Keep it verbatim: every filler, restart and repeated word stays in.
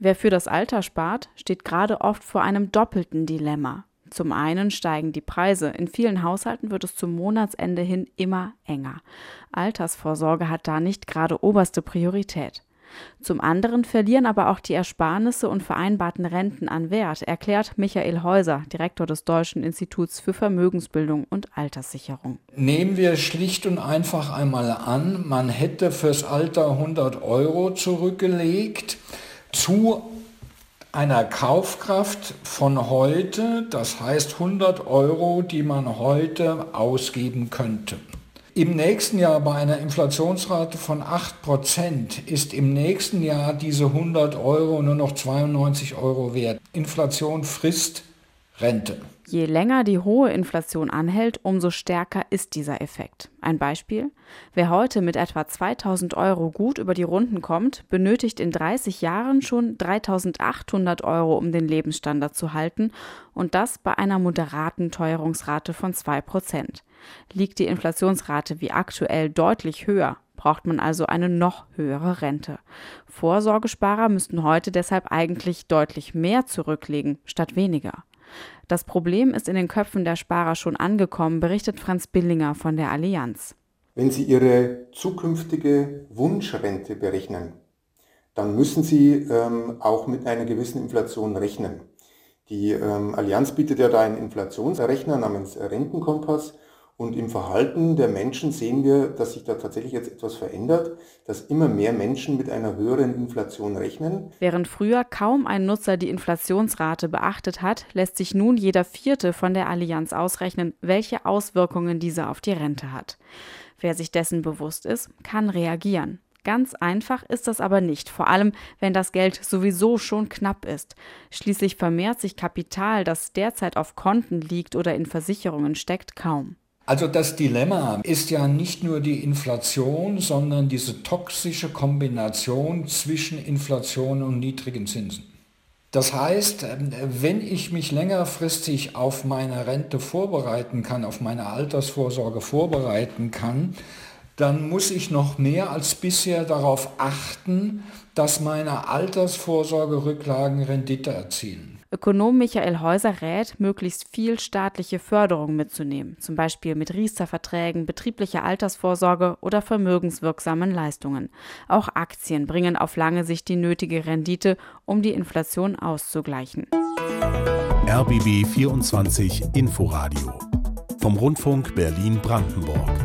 Wer für das Alter spart, steht gerade oft vor einem doppelten Dilemma. Zum einen steigen die Preise. In vielen Haushalten wird es zum Monatsende hin immer enger. Altersvorsorge hat da nicht gerade oberste Priorität. Zum anderen verlieren aber auch die Ersparnisse und vereinbarten Renten an Wert, erklärt Michael Häuser, Direktor des Deutschen Instituts für Vermögensbildung und Alterssicherung. Nehmen wir schlicht und einfach einmal an, man hätte fürs Alter hundert Euro zurückgelegt zu einer Kaufkraft von heute, das heißt hundert Euro, die man heute ausgeben könnte. Im nächsten Jahr bei einer Inflationsrate von acht Prozent ist im nächsten Jahr diese hundert Euro nur noch zweiundneunzig Euro wert. Inflation frisst Rente. Je länger die hohe Inflation anhält, umso stärker ist dieser Effekt. Ein Beispiel: Wer heute mit etwa zweitausend Euro gut über die Runden kommt, benötigt in dreißig Jahren schon dreitausendachthundert Euro, um den Lebensstandard zu halten, und das bei einer moderaten Teuerungsrate von zwei Prozent. Liegt die Inflationsrate wie aktuell deutlich höher, braucht man also eine noch höhere Rente. Vorsorgesparer müssten heute deshalb eigentlich deutlich mehr zurücklegen, statt weniger. Das Problem ist in den Köpfen der Sparer schon angekommen, berichtet Franz Billinger von der Allianz. Wenn Sie Ihre zukünftige Wunschrente berechnen, dann müssen Sie ähm, auch mit einer gewissen Inflation rechnen. Die ähm, Allianz bietet ja da einen Inflationsrechner namens Rentenkompass. Und im Verhalten der Menschen sehen wir, dass sich da tatsächlich jetzt etwas verändert, dass immer mehr Menschen mit einer höheren Inflation rechnen. Während früher kaum ein Nutzer die Inflationsrate beachtet hat, lässt sich nun jeder Vierte von der Allianz ausrechnen, welche Auswirkungen diese auf die Rente hat. Wer sich dessen bewusst ist, kann reagieren. Ganz einfach ist das aber nicht, vor allem wenn das Geld sowieso schon knapp ist. Schließlich vermehrt sich Kapital, das derzeit auf Konten liegt oder in Versicherungen steckt, kaum. Also das Dilemma ist ja nicht nur die Inflation, sondern diese toxische Kombination zwischen Inflation und niedrigen Zinsen. Das heißt, wenn ich mich längerfristig auf meine Rente vorbereiten kann, auf meine Altersvorsorge vorbereiten kann, dann muss ich noch mehr als bisher darauf achten, dass meine Altersvorsorgerücklagen Rendite erzielen. Ökonom Michael Häuser rät, möglichst viel staatliche Förderung mitzunehmen, zum Beispiel mit Riester-Verträgen, betrieblicher Altersvorsorge oder vermögenswirksamen Leistungen. Auch Aktien bringen auf lange Sicht die nötige Rendite, um die Inflation auszugleichen. R B B vierundzwanzig Inforadio vom Rundfunk Berlin-Brandenburg.